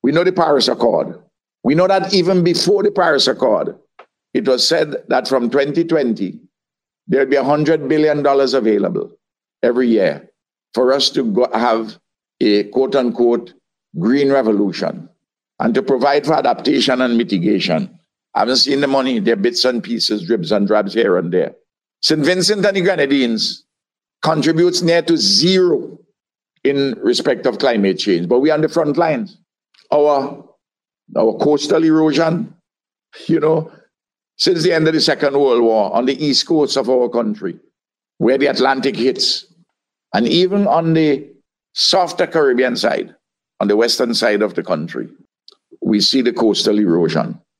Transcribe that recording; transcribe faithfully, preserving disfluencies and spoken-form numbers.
We know the Paris Accord. We know that even before the Paris Accord, it was said that from twenty twenty, there'll be one hundred billion dollars available every year for us to go have a quote-unquote green revolution and to provide for adaptation and mitigation. I haven't seen the money. There are bits and pieces, dribs and drabs here and there. Saint Vincent and the Grenadines contributes near to zero in respect of climate change, but we are on the front lines. Our, our coastal erosion, you know, since the end of the Second World War on the east coast of our country, where the Atlantic hits, and even on the softer Caribbean side, on the western side of the country, we see the coastal erosion.